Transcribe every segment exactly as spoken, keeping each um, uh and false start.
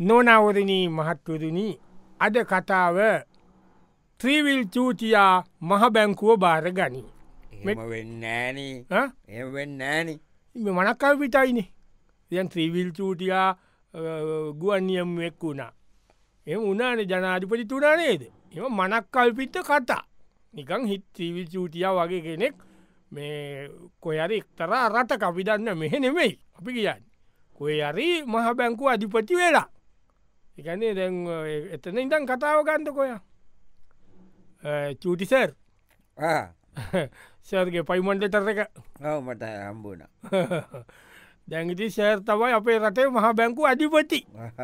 නොනවරණී මහත්වරණි අද කතාව ත්‍රීවිල් චූතියා මහ බැංකුව බාර ගනී එම වෙන්න ෑන එ වෙන්න ෑන මනක්කල් පිටයිනේ යන් ත්‍රීවිල් චූටියා ගුවන්නියම් එක් වුණා එම උනාන ජනාධිපති තුනා නේද එම මනක්කල්පිට කතා නිකං හිත් ත්‍රීවිල් චූටියා වගේ කෙනෙක් මේ කොයරි එක්තර රට කපිදන්න මෙහ නෙමෙයි අපි කියන්න කොය අරි මහ බැංකු අධිපති වෙලා එකනේ දැන් එතන ඉදන් කතාව ගන්ද කොය චූටිසර් සර්ගේ පයිමන්ඩටර එක මට හම්බුණ දැංගිති සෑර් තමයි අපේ රටේ මහ බැංකු අධිපති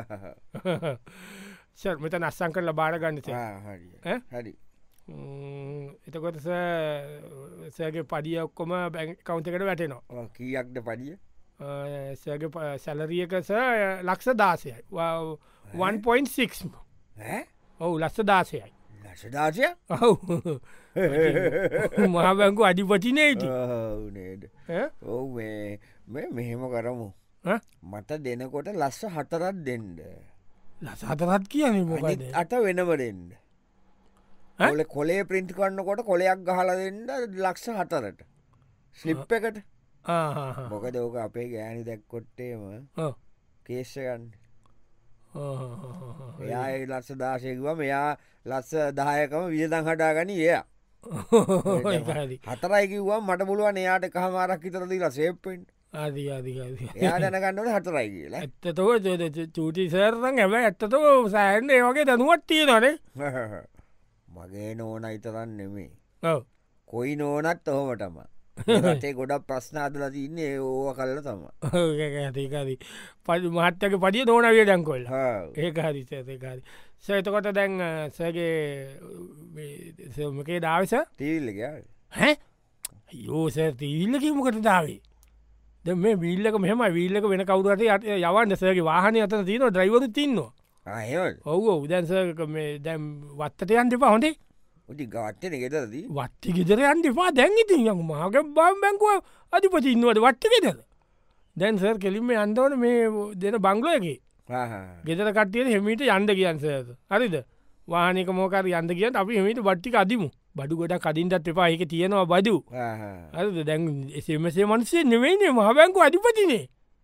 සර් මෙත නස්සං කරල බාරගන්නත හරි එතකොට සෑගේ පඩිය ඔක්කොම බැං කවුන්තකට වැටෙනවා කීයක්ද පඩිය සෑගේ සැලරියකස ලක්ෂ දාසයයි වන් පොයින්් සික්ස් ඔවු ලස්ස දාසයයි ලශදාසය ඔවු මහබැංකු අධිපතිනේට නේද ඔවු මේ මෙහෙම කරමු මට දෙනකොට ලස්ස හතරත් දෙන්ඩ ලස හතරත් කියන අට වෙනම දෙන්න ඔල කොලේ ප්‍රින්ට් කන්නකොට කොලයක් ගහල දෙන්න ලක්ෂ හතරට ස්ලිප් එකට මොකද ඕක අපේ ගෑනි දැක්කොට්ටේම කේෂගන්න එයා ලස්ස දාශයකුව මෙයා ලස්ස දායකම වියදං හටා ගනි එය හතරයිකිවවා මට පුළුවන් එයාට කහමාරක් ඉතරදිලා සේප්පෙන්ට එයා දැනගන්නට හතරයි කියලා ඇත්තතව චූටි සෑරන් ඇබ ඇත්තතව සෑන්ඩ ඒ වගේ දැනුවත් තියෙනනේ මගේ නෝන ඉතරන්න නෙමේ කොයි නෝනත් ඔහොමටම රටේ ගොඩක් ප්‍රශ්නාදල තින්නේ ඕව කල්ල තම ඇතිකාරි ප මහත්තක පදිය නෝනවිය ඩැන්කොල් ඒකාරි සේකාරි සේතකොට දැන් සෑගේ සමකේ දාවස තිවිල්ලක හැ යෝස තිවිල්ලකීමකට දාවේ ද මේ විල්ලක මෙහම විල්ලක වෙන කවුරට යවන්න සෑගේ වාහනය අතන තියන ද්‍රයිවරු තින්නවා ඔවු උදැන්සක මේ දැම් වත්තට යන් දෙපා හොඳේ ටි ගවත්තන ගෙතරදී වත්ති ගෙදර යන් දෙපා දැන්ගිති යම මහක බම් බැංකුව අධිපති ඉන්නවට වට්ට ගෙදර දැන්සර් කෙලින්ම අන්දවන මේ දෙන බංගලෝයගේ ගෙදර කටියට හෙමිට යන්ඩ කියන්සද හරිද වානක මෝකර යන්ද කියන්න අපි හෙමිට බට්ටික අදිමු බඩු ගොඩ කදින්ටත් එපා එක තියෙනවා බදු හරිද දැන් එසමසේ මන්සේ නෙවෙයිනේ මහ බැංකු අධිපතිනේ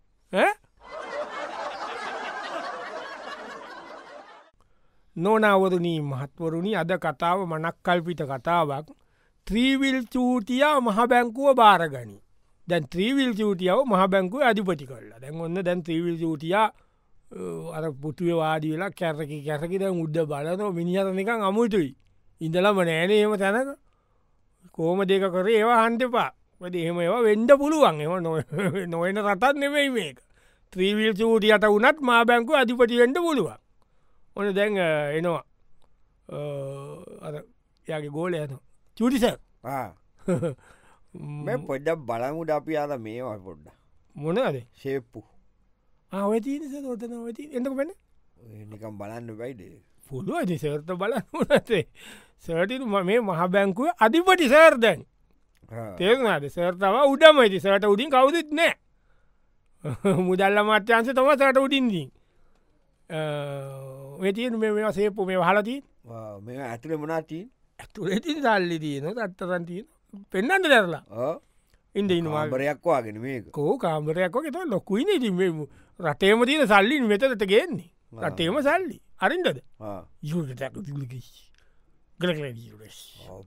නොනවරණී මහත්වරුණි අද කතාව මනක් කල්පිට කතාවක් ත්‍රීවිල් චූටියා මහ බැංකුව බාරගනි දැන් ත්‍රීවිල් චූටියාව මහ බැංකුව අධිපති කරලා දැන් ඔන්න දැන් ත්‍රීවිල් චූටියා අර පුටුව වාඩි වෙලා කැරකි කැරකි දැන් උද්ද බලනෝ මිනිහරනිකං අමුතුයි ඉඳලම නෑනේ එම තැනක කෝම දෙක කර ඒවා හන්ටපා වැඩ එහෙම ඒවා වෙන්ඩ පුළුවන් එම නොවෙන රටත් නෙවෙයි මේක ත්‍රීවිල් චූටියට වනත් මා බැංකුව අධිපති වෙන්ඩ පුළුවන් ඕන දැන් එනවා යාගේ ගෝල යන චුටිස මේ පොඩ්ඩක් බලමුට අපි අද මේවා පොඩ්ඩ මොනද ශේප්පු ආවතිනස තෝතන වති එඳක පෙන නිකම් බලන්න බයිඩ පුළුව ඇති සර්ත බලන්නනසේ සර්ටින් මේ මහ බැංකුව අධිපටි සෑර්දැන් තේරුණද සර්තව උඩම ඇති සට උඩින් කවුදත් නෑ මුදල්ල මත්‍යන්ස තම සට උඩින්දී වෙතියෙන් මේ සේපු මේ හලතිී මේ ඇතුළ මනාතිී ඇතුළෙතින් සල්ලි තියන අත්තරන්තිය පෙන්න්නට දැරලා ඉන්ද ඉන්නවාගරයක් වාගෙන මේ කෝ කාමරයක් වගේ ත ලොකුයින ති රටේම තියන සල්ලින් මෙතලට ගේන්නේ රටේම සල්ලි අරින්දද ගලකලස්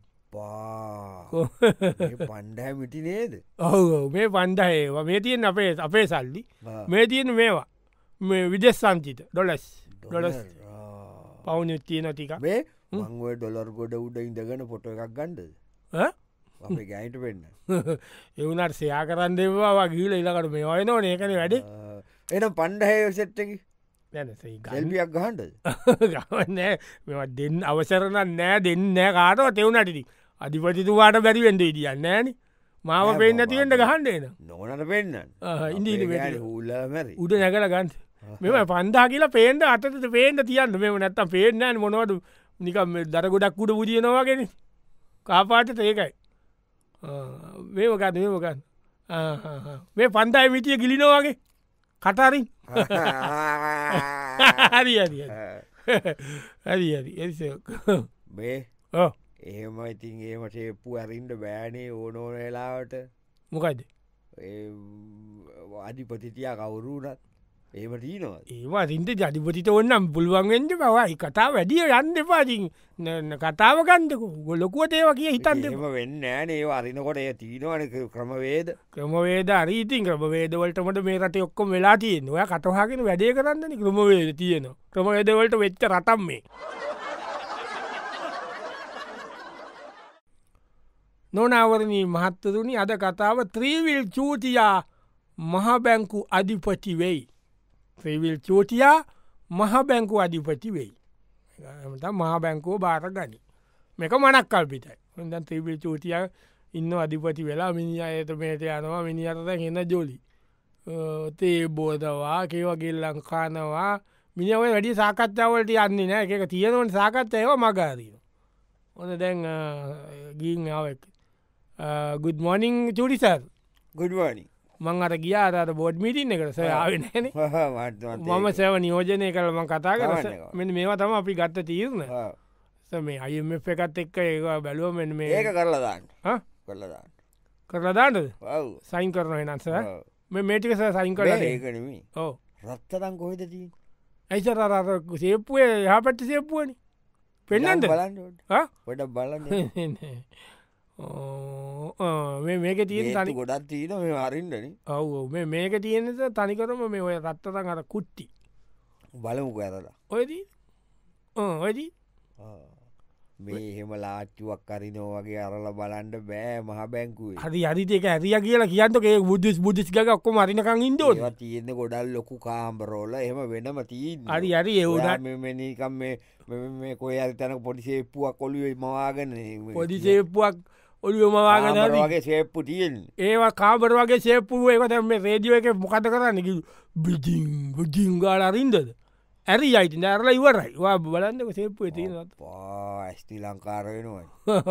පණ්ඩෑ මිටි නේද ඔහු මේ පන්ඩහේවා මේ තියෙන් අපේ අපේ සල්ලි මේ තියෙන මේවා මේ විදෙස් සංචිත ඩොලස් ඩොලස් පවුන තියෙන ටික මේ මංුව ඩොලර් ගොඩ උඩ ඉඳගෙන පොට එකක් ගණ්ඩ අපේ ගෑයිට වෙන්න එවනට සයා කරන්න දෙවා ගීල ඉලකට මේ ඔය නෝ ඒකන වැඩ එන පණ්ඩහය සෙට්ටකි ගල්පියක් ගහන්ඩ ගවන්නෑ මෙ දෙන්න අවසරන නෑ දෙන්න නෑ කාටව තෙවුණටටි අධිපතිතුවාට බැරිවෙන්ඩ ඉදිියන්න ෑන මාව පෙන්න්න තියෙන්ට ගහන්ඩේන නොනට පෙන්න්න ඉන්දී හූල්ල මැරි උඩ නැකල ගන්ට මෙම පන්දා කියලා පේන්ට අතට පේන්ට තියන්න මෙම නැත්තම් පේෙන්න්නන් මොනවද නිකම් දරගොඩක් උඩ පුදියනවාගෙන කාපාට ඒකයි මේකත් මේකත් මේ පන්දයි මිටිය ගිලිනවාගේ කටරින් හරි හරි හරි හරි එසක බේ එහෙම ඉතින් ඒම ශේප්පු ඇරින්ට බෑනේ ඕනෝන වෙලාවට මොකයිද අධිපතිතියා කවුරුනත් ඒම ටීනවා ඒවා තින්ට ජඩිපතිට ඔන්නම් පුළුවන්ගෙන්ට බවයි කතා වැඩිය යන්න එපාතින් කතාව ගන්දක ගොලොකුවට ඒව කිය හිතන්ද එම වෙන්න ෑනේ අරිනකොට ඒ තිීනවන ක්‍රමවේද ක්‍රමවේද අරීතින් ක්‍රමවේදවලටමට මේ රට ඔක්කොම වෙලා තියෙන ඔය කටහගෙන වැඩේ කරන්නන ක්‍රමවේද තියෙන ක්‍රමවේදවලට වෙච්ච රටම් මේ නොනවරණී මහත්තරුණි අද කතාව ත්‍රීවිල් චූතියා මහබැංකු අධිපති වෙයි. ත්‍රීවිල් චූතියා මහබැංකු අධිපති වෙයි. මහබැංකෝ බාර ගනි. මේක මනක් කල්පිතයි. හොඳ ත්‍රීවිල් චූතිය ඉන්න අධිපති වෙලා මිනි අයට මේට යනවා මිනිියරද හෙන ජොලි. තේ බෝදවා කේවගේ ලංකානවා මිනිියව වැඩි සාකච්ඡාවලට යන්නේ නෑ එක තියෙනවන් සාකච්ඡයව මගාරීන. හොඳ දැන් ගීන් ආවක්. ගුඩ් මෝනිින් චුඩිසර් ගුඩ්වානි මං අර ගියා අර බෝඩ් මිටින්න එකට ස ආවෙන මම සැව නියෝජනය කළම කතා කර මෙ මේවා තම අපි ගත්ත තීරණ මේ අයම එකත් එක්ක ඒ බැලුව මෙ මේ ඒක කරලදාන්න කරලදාන්න කරලදාන්නද සයින් කරන නන්ස මේ මේටික සයින් කර ඒකනමී ඕ රත්තරන් කොහෙද දී ඇයිසර අර සේපුේ හ පැට්ටි සේපුුවනි පෙන්නන්ද බලන්න ොඩ බලන්න මේක තියෙන් තනි ගොඩත් තිීන මේ අරින්ටන ඔවු මේ මේක තියෙනද තනිකරම මේ ඔය රත්තතන් අර කුට්ටි බලමුක ඇරලා ඔයදී ඔයදී මේ එහෙම ලාච්චුවක් කරිනෝ වගේ අරල බලන්ඩ බෑ මහ බැංකුවේ හරි අරිතක ඇරිය කියලා කියන්නක බුද්ධස් බුද්ධස් ගක ඔක්කො මරිනකං ඉන්දෝ තියෙන ගොඩල් ලොකු කාම්බරෝල එහම වෙනම තිී හරි හරි එවුට මෙනිකම් මේ කොය අතන පොඩිසේප්පුුවක් කොළුවේ මවාගන පොඩිසේප්පුුවක් ඔලුව මවාගන වගේ සේප්පු තියෙන් ඒවා කාබර වගේ සේප්පුුව එක මේ රේදියෝ එක මොකත කරන්න බිජිං බුජිංගාල අරින්දද ඇරි අයිති ඇරලා ඉවරයි වා බලන්නක සේප්පුේ තියෙනත් ඇස්ති ලංකාරවෙනවා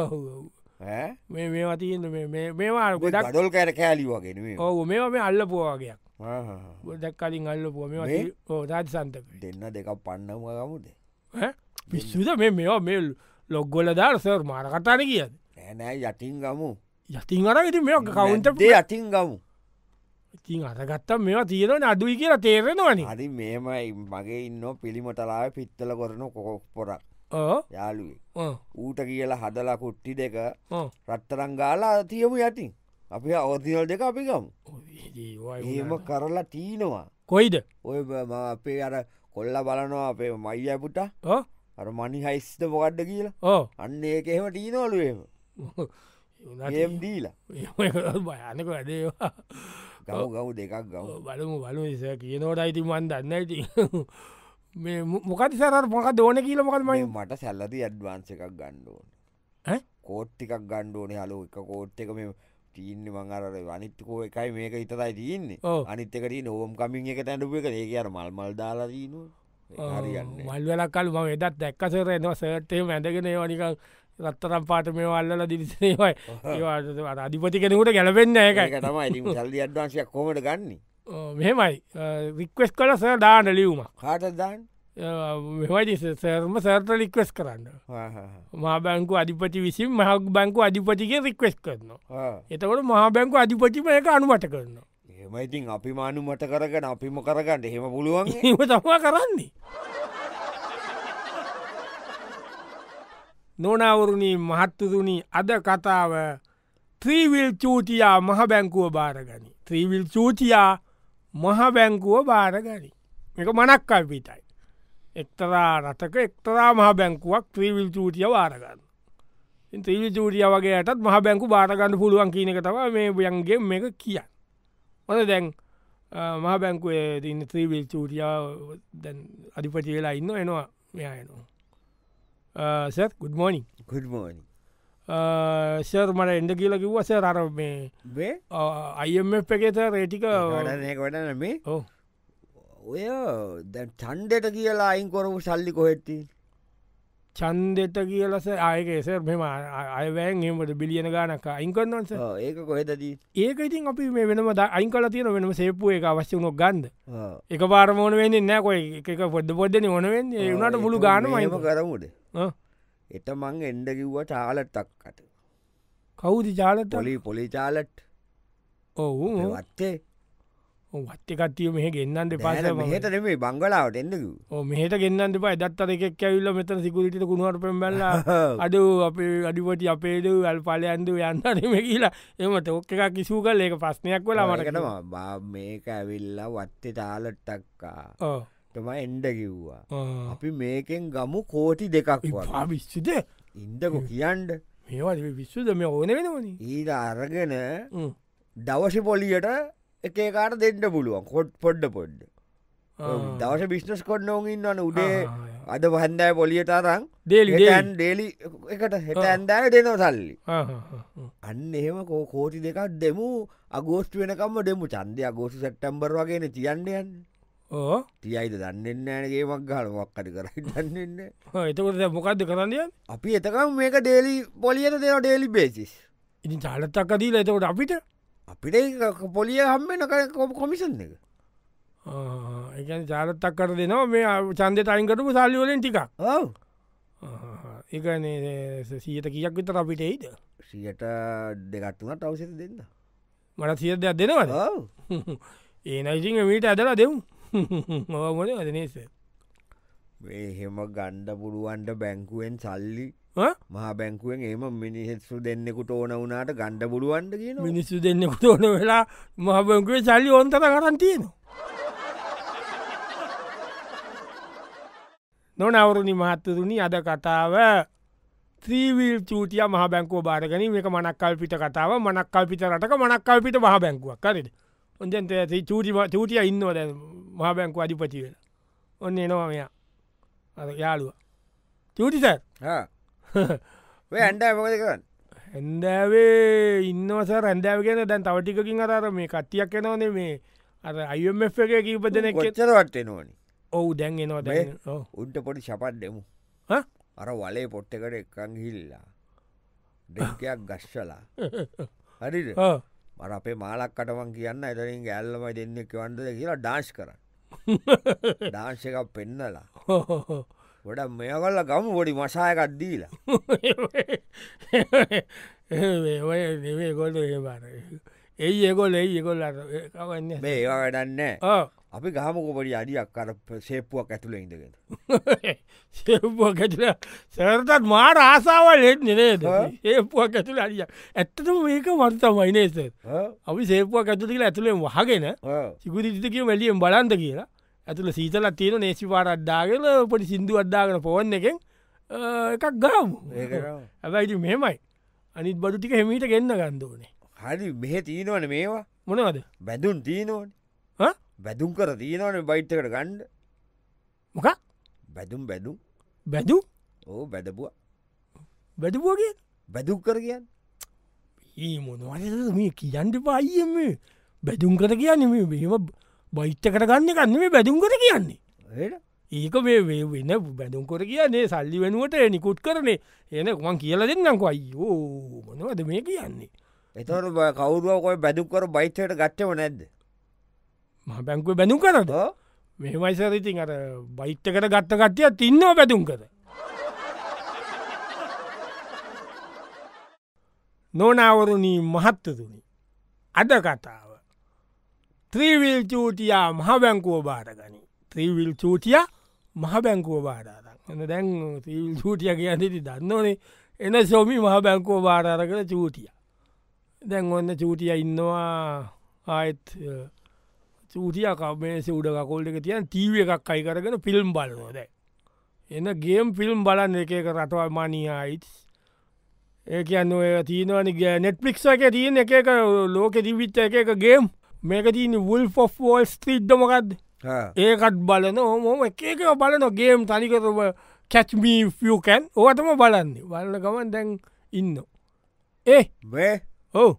මේ මේවා තියන්න මේවා ගොඩක් ඩොල් කෑර කෑලි වගෙන ඔහු මේවා මේ අල්ල පෝවාගයක් ගොඩක් කලින් අල්ල පුුව මේ රාජ සන්තක දෙන්න දෙක පන්නම ගමුද පිස්සුද මේ මේවා මේ ලොග්ගොල දාර සර් මාර කතාන කියද නෑ යටින් ගමු යතින් අර ඉති මේ කවුන්ට යටින් ගමු ඉතින් අරගත්තම් මේවා තියෙනවන අඩුයි කියලා තේරෙනවන හරි මේමයි මගේ ඉන්න පිළිමටලාව පිත්තල කොරන කොකොක් පොරක් යාලුවේ ඌට කියලා හදලා කුට්ටි දෙක රත්තරං ගාලා තියමු යටින් අපි අවතිනල් දෙක අපි ගමු ඒම කරලා තීනවා කොයිද ඔය අපේ අර කොල්ල බලනවා අපේ මයි ඇපුට අර මනි හයිස්ද මොකක්ද කියලා ඕ අන්න ඒක එහෙම ටීනවලුවම ඒම් දීලා භයනක වැඩේවා ගව ගව් දෙකක් ගව බලමු බලු නිසා කියනවට අයිති මන් දන්න ඇති මේ මොකති සර මොක දෝන කියල මොකල්මයි මට සැල්ලති ඇඩ්වාන්ස එකක් ගණ්ඩුවන කෝට්ටිකක් ගණ්ඩෝන හලු එක කෝට් එක මේ තිීන්න මංගර අනිත්කෝ එකයි මේක ඉතයි තියන්නේ අනිත්තකට නෝම් කමින් එක තැඩුව එක ඒ අර මල් මල් දාලා දීනවා හරියන්න මල්වලක්කල් ම වෙදත් දැක්කසර එනවා සටේ මැදගෙන වනික රත්තරම් පාට මේ වල්ල දිරිසේවයි ඒවාට අධිපති කෙනෙකුට ගැලපෙන්න්න එක තමයි සල්ලි අඩ්වාන්සයක් කොමට ගන්න මෙහෙමයි රික්වෙස් කල සර දාන ලියවම කාට දාන්න මෙවයි සර්ම සර්ට ලික්වෙස් කරන්න මා බැංකු අධිපති විසින් මහක් බැංකු අධිපතිගේ රික්වෙස් කරනවා එතකොට මහා බැංකු අධිපතිම එක අනුමට කරනවා එමයිතින් අපි මානුමට කරගන අපිම කරගන්නට හෙම පුළුවන් ම තමා කරන්නේ නොනවරුණී මහත්තුරුණී අද කතාව ත්‍රීවිල් චූතියා මහ බැංකුව බාරගනි ත්‍රීවිල් චූතියා මහ බැංකුව බාරගනි එක මනක් කල්පිතයි එක්තරා රටක එක්තරා මහ බැංකුවක් ත්‍රීවිල් චූතිය වාරගන්න ත්‍රීවිල් චූටිය වගේටත් මහ බැංකු බාරගන්න පුළුවන් කියන එක තව මේ බයන්ගේ මේ කියන්න හොද දැන් මහ බැංකුවේ තින්න ත්‍රීවිල් චූටිය අධිපති වෙලා ඉන්න එනවා මෙයනවා සර් ගුඩ් මෝනිින් ගුඩ් මෝනි සර් මට එඩ කියල කිව්ව සර් අර මේ බේ අයම එකත රේටික වඩන මේ ඔය දැන් චන්ඩට කියලා අයින් කොරපු සල්ලි කොහෙත්ති චන්දෙත කියලස ආයකෙස මෙම අයවෑන් එමට බිලියන ගානක අයිංකන්නස ඒක කොහෙදදී ඒක ඉතින් අපි මේ වෙනම අයින් කල තියෙන වෙනම සේපුුව එක අවශ්‍ය වුණොක් ගන්ද එක පාරමෝන වෙන්නේ නෑකොයි එක පොඩ්ඩ පොඩ්ඩන ඕනවෙන් ඒනට මුළු ගානම අයිම කරමුද එත මං එන්ඩ කිව්ව චාලටක්කට කවුදි චාලට පොලි පොලි චාලට් ඔවු වත්තේ වත්තකත්තිය මෙහ ගෙන්න්නන්ට පස හට නෙමේ බංගලාවට එන්නකු මෙහට ගෙන්න්නට පයි දත්තර එකක් ඇවිල්ල මෙතන සිකුරිට කුණුවට පෙම්බල්ල අඩ අපේ අඩිපටි අපේද අල් පලයන්ද යන්නනම කියලා එමට ඔක්ක එකක් කිසූ කල් ඒක පස්්නයක් වෙලා මටකටවා බා මේක ඇවිල්ලා වත්තේ තාලට්ටක්කා තම එන්ඩ කිව්වා අපි මේකෙන් ගමු කෝටි දෙකක් විශ්චිත ඉන්දකු කියන්ඩ මේවා විශ්වද මේ ඕන වෙනවන ඊට අරගෙන දවස පොලියට එකකාට දෙන්න පුළුවන් කොට් පොඩ්ඩ පොඩ්ඩ දවස බිස්නස් කොන්න ඕගින් වන උඩේ අද වහන්දෑ පොලියට අරං දේලියන් ඩේලි එකට හෙට ඇන්දෑ දෙනව සල්ලි අන්න එහෙම කෝ කෝටි දෙකක් දෙමු අගෝස්ට වෙනකම්ම දෙමු චන්දය අගෝස්තු සැට්ටම්බර් වගෙන තියන්ඩයන් ඕ තියයිද දන්නෙන්න ෑනගේ මක් ගල මක්කට කරයි දන්නන්න එතකොට මොකක්ද කරන්නය අපි එතකම් මේක ඩේලි පොලියට දෙන ඩේලි බේසිස් ඉතින් චාලත්තක්කදීල එතකොට අපිට අපිට පොලිය හම්බෙන කොම කොමිසන් එක ඒ ජාලත්තක් කර දෙනවා මේ චන්දය අයින්කටම සල්ලිවලින් ටිකක් ඒකනේ සීයට කියක් විතර අපිට එයිද සියට දෙගත්තුනට අවසත දෙන්න මට සිය දෙයක් දෙනවද ඒනයිසිං මීට ඇදලා දෙවු මොද අදනේස එහෙම ගණ්ඩ පුළුවන්ට බැංකුවෙන් සල්ලි මහා බැංකුවෙන් ඒම මිනිහෙත්සු දෙන්නෙකුට ඕන වුනාට ගණ්ඩ පුළුවන්ට කියන මිනිස්සු දෙන්නෙකුට ඕන වෙලා මහ බැංකුවේ සල්ලි ඔොන්තර කරන් තියෙනවා නොනවරුණි මහත්තරුණි අද කතාව ත්‍රීවිල් චූටිය මහ බැංකුව බාරගැන මේක මනක්කල්පිට කතාව මනක්කල්පිට රටක මනක්කල්පිට මහ බැංකුවක් කරද ඔොන්තැන්ත චූටි චූටිය ඉන්නවද මහ බැංකු අධිපති වෙන ඔන්න එනවා මෙයා අ යාළුව චූටිස ඇන්ඩ මොකද කරන්න ඇන්දෑවේ ඉන්නවස රැන්ඩෑව කියෙන දැන් තවටිකින් අතර මේ කට්ටියක් එනවනේ මේ අර අයම් එක කීප දෙන කොච්චරවට්ට නොවනි ඔවු දැන් එනවා දැ උන්ට පොඩි ශපත් දෙමු අර වලේ පොට්ටකට එක්කං හිල්ලා දෙකයක් ගශ්ශලා හරිද මර අපේ මාලක්කටමන් කියන්න එතරින් ගැල්ලමයි දෙන්නෙක් වන්දද කියලා ඩාශ් කර ඩාංශක පෙන්නලා ගොඩ මෙය කල්ල ගම ොඩි මසායකත් දීලා නෙවේ ගොල ඒබර එයි ඒගොල එයි ඒගොල්ල කවන්න මේ ඒවා වැඩන්න අපි ගහමකොපඩි අඩියක් කර සේප්පුවක් ඇතුළ ඉඳගෙන සේපුවක් ඇතුළ සරතත් මාර ආසාවල් හෙත් නේද ඒපුවක් ඇතුළ අඩිය ඇත්තටම මේක මර්තමයි නේස අපි සේපුවක් ඇතුළ කියලා ඇතුළෙන් වහගෙන සිකුරිතිකිව වැලියෙන් බලන්ද කියලා ඇතුළ සීතලත් තියෙන නේසි පාරත්දාගෙන පොඩි සිින්දු අද්දාගෙන පොවන්න එකෙන් එකක් ගාමු ඇබයිති මෙමයි අනිත් බඩු ටික හෙමීට ගෙන්න්න ගන්දෝනේ හරි මෙහෙ තිීනවන මේවා මොනවද බැදුන් තිීනවන බැදුම් කර තියනවන බයිට්කට ගණ්ඩ මොක බැදුම් බැදුම් බැදු ඕ බැදපුුව බැදපුුවගේ බැදුක් කර කියන්න ඒ මොනවද මේ කියන්ට පායිම බැදුම් කර කියන්න මේ බේම බයිට්ට කර ගන්න කන්න මේ බැදුම් කර කියන්නේ ඒක මේ වෙන බැදුම් කර කියන්නේ සල්ලි වෙනුවට නිකුත් කරනේ එන කුමන් කියල දෙන්නකු අයියෝ මොනවද මේ කියන්නේ එතවට කවුරුව කොයි බැදුක් කර බයිතයට ගත්තව නැද්ද මහ බැංකුව බැඳුම් කරද මෙමයිසරිතින් අර බයිට්ටකට ගත්ත කට්ටිය තින්නවා බැදුම් කර නොනවරුණී මහත්තතුනි අද කතාව ත්‍රීවිල් චූටියා මහ බැංකුව බාරගනි ත්‍රීවිල් චූටිය මහ බැංකුව බාරාරන් එන දැන් ත්‍රීවිල් චූටිය කියන්නේති දන්නවනේ එන සොමි මහ බැංකුව බාරාර කළ චූටිය දැන් ඔන්න චූටිය ඉන්නවා ආයත් චූටිය කමේ සුඩ කකොල්ඩ එක තියන් තීව එකක් අයි කරගෙන ෆිල්ම් බලනොද එන ගේම් ෆිල්ම් බලන්න එක එක රටවල් මනියයිත් ඒ කියන්න තියනවනි නෙට්පික්ස එක තියන එක එක ලෝක තිවිච්ච එක එක ගේම් මේක තියන වුල් ෆෝ ෝල් ස්ත්‍රීඩ්ඩමකක්ද ඒකත් බලන හොම එක එක බලන ගේම් තනිකරම කැච්මී ෆියකැන් ඕතම බලන්නේ බලන ගමන් දැන් ඉන්න ඒ වේ ඕ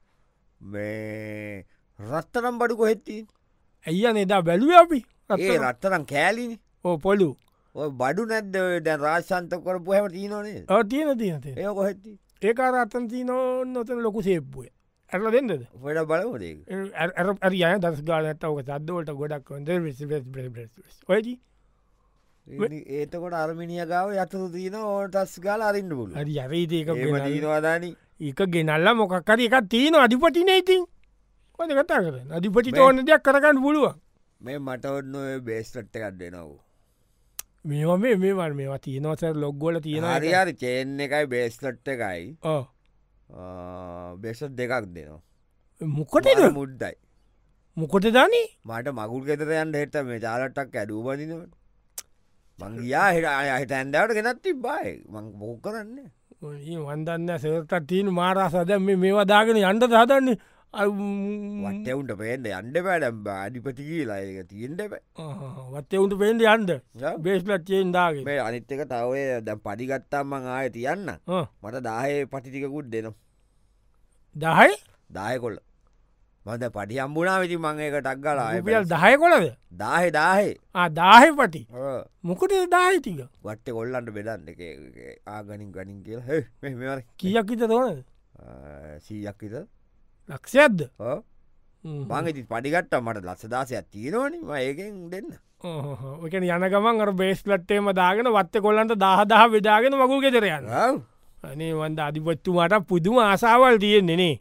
මේ රත්තරම් බඩු කොහෙත්ති ඇයිය එදා බැලුව අපි ඒ රත්තරම් කෑලිනි ඕ පොලු ඔය බඩු නැද්ද දැන් රාශන්ත කරපු හැම තිීනනේ තියන තියනත ඒ කොහෙති ඒකාර අත්තන් තිීන නොතන ලොකු සේප්පුය ඇරල දෙන්නද වැඩ බලවදේ ඇරි අය දස් ගාල ඇත්තවක සද්දවලට ගොඩක් ඔයති ඒතකොට අර්මිනිය ගාව යතුරු තියන ඕට ටස් ගාල අරින්න පුල හරි අරේදක දීනවාදාන එක ගෙනල්ල මොකක්කර එකක් තියෙන අධිපටින ඉතින් ඔද කතා කර අධිපටි ඕන දෙයක් කරගන්න පුළුව මේ මට ඔන්න බේස්ටට් එකක් දෙනවූ මේවා මේ මේවල් මේවා තියනවසර ලොග්ගොල තියෙන හරිහරි චේන් එකයි බේස්ලට් එකයි බෙසත් දෙකක් දෙනවා මොකටද මුද්දයි මොකොට දනී මට මගුල් ගෙතර යන්න හෙට මේ ජාලටක් ඇඩූබදිනවට මංගයා හිට ඇන්ඩවට ගෙනත් තිබ්බයි මං බෝ කරන්න වන්දන්න සෙවතත් තියන මාරසද මේ මේවා දාගෙන යන්ට හදන්නේ වටවුන්ට පේන්ට අන්ඩ පෑඩම් අඩිපති කියලා එක තියෙන්ට වත්තවුන්ට පේන්ට යන්ද බේස්ලත් චයෙන් දාගේ මේ අනිත් එක තවය දැ පඩිගත්තාම ආය තියන්න මට දාහේ පටිටිකකුත් දෙනවා දහයි දාය කොල්ල මද පටි අම්බුණනා විති මං එක ටක් ගලා පියල් දහය කොලද දාහෙ දාහේ දාහෙ පටි මොකට දාහිතික වට්ට කොල්ලන්ට බෙදන්න එක ආගනින් ගනින් කියලා කියක් විත තෝන සීයක් විත ලක්ෂයක්ද මංගති පඩිගට මට ලස්සදාසයක් තියෙනවනි ඒකෙන් දෙන්න ඔක යන ගමන් අර බේස්ලට්ටේම දාගෙන වත්ත කොල්ලන්ට දහදහ වෙදාගෙන මගුල් ගෙතරයන්න අනේ වන්ද අධිපත්තුමාට පුදුම ආසාවල් තියෙන්නේ නේ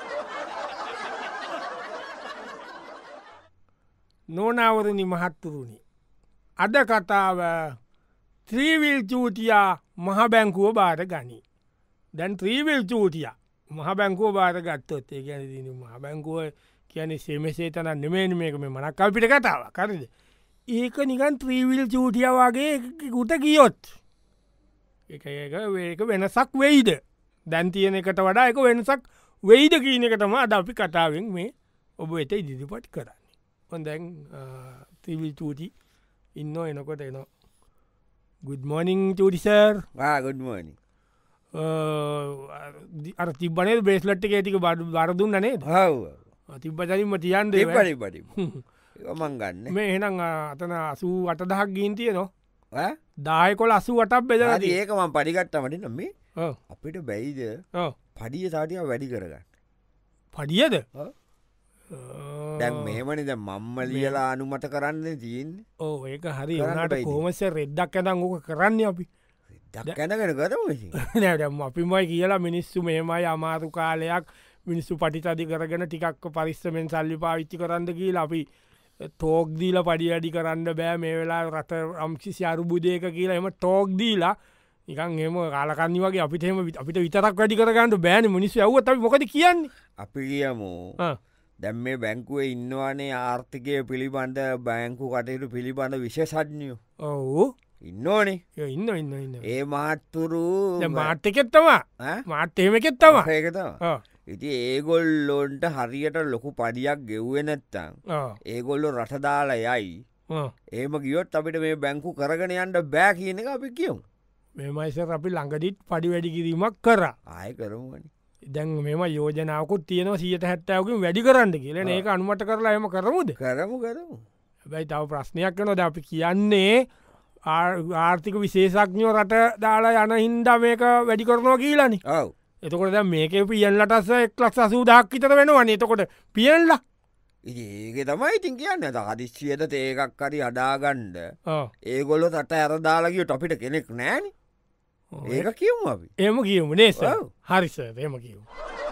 නොනවරණි මහත්තුරුණි අද කතාව ත්‍රීවිල් චූටියා මහ බැංකුව බාර ගනී දැන් ත්‍රීවිල් චූටිය මහ බැංකුව බාර ගත්තොත් ඒ ගැන දින මහ බැංකුව කියන සෙමසේ තන නෙමේන මේක මේ මනක් කල්පිට කතාව කරද ඒක නිකන් ත්‍රීවිල් චූටිය වගේ ගුට ගියොත් එක ඒක ඒක වෙනසක් වෙයිද දැන් තියෙන එකට වඩා එක වෙනසක් වෙයිද කියන එකටම අද අපි කතාවෙන් මේ ඔබ එත ඉදිරිපට් කරන්නේ හොඳැන් ත්‍රීවිල් චූටි ඉන්න එනකොට එනවා ගුඩ් මෝනිින් චූටිසර් ගුඩ්මෝනි අර තිබනේ බේස්ලට් එක ඇතික බඩු බරදුන්න නේ හව තිබ්බතරින්ම තියන්ද පඩි පඩි මං ගන්න මේ එනම් අතන අසූ අටදහක් ගීන් තියනවා දායකොල අසු වටක් බෙද ඒකම පඩිගත්ත මටින මේ අපිට බැයිද පඩිය සාටිය වැඩි කරගන්න පඩියද දැන් මේමනිද මම්ම ලියලා අනුමට කරන්න තියන් ඕ ඒක හරි වනට කෝමස රෙද්දක් ඇදන් ඕක කරන්න අපි කැනගෙන කරම නැටම අපිමයි කියලා මිනිස්සු මේමයි අමාරු කාලයක් මිනිස්සු පටිතදි කරගෙන ටිකක් පරිස්සමෙන් සල්ලි පාවිච්චි කරන්න කියලා අපි තෝක්දීල පඩි අඩි කරන්න බෑ මේ වෙලා රට අම්කිසි අරුබුදයක කියලා එම ටෝක්දීලා නිකන් එම කාලකන්න වගේ අපිටම අපිට විතරක් වැඩි කරගන්නට බෑන මිනිස්ස ඇව්වත් අපි මොකද කියන්නේ අපි කියමු දැම් මේ බැංකුවේ ඉන්නවානේ ආර්ථිකය පිළිබඳ බැංකු කටයුතු පිළිබඳ විශේෂඥයෝ ඔවු ඉන්න ඕනේ ඉන්න ඉන්න ඉන්න ඒ මාත්තුරු මාට්‍යකෙත්තම මාට්‍යයමකෙත්තම ඒකතම ඉති ඒගොල්ලොන්ට හරියට ලොකු පඩියක් ගෙව්වෙ නැත්තං ඒගොල්ලො රටදාලා යයි ඒම ගියොත් අපිට මේ බැංකු කරගෙන යන්ට බෑ කියන එක අපි කියමු මෙමයිස අපි ළඟදිත් පඩි වැඩි කිරීමක් කර ආය කරමුවනි දැන් මෙම යෝජනාවකුත් තියන සියට හැත්තවකින් වැඩි කරන්න කියල ඒක අනුමට කරලා එම කරමුද කරමු කරමු හැබැයි තව ප්‍රශ්නයක් නොද අපි කියන්නේ ආර්ථික විශේෂඥෝ රට දාලා යන හින්ද මේක වැඩි කරනවා කියලනි ඔව එතකොට දැ මේක පියල්ලටස එක්ලක් සූදක් විතර වෙනවන එතකොට පියල්ල ඒක තමයි ඉතින් කියන්න හදිශ්‍යයට ඒකක් කරි අඩාගණ්ඩ ඒගොල්ලො තට ඇරදාලගිය ටොපිට කෙනෙක් නෑන ඒක කියවු අපි එම කියවු නේස හරිස එම කියවු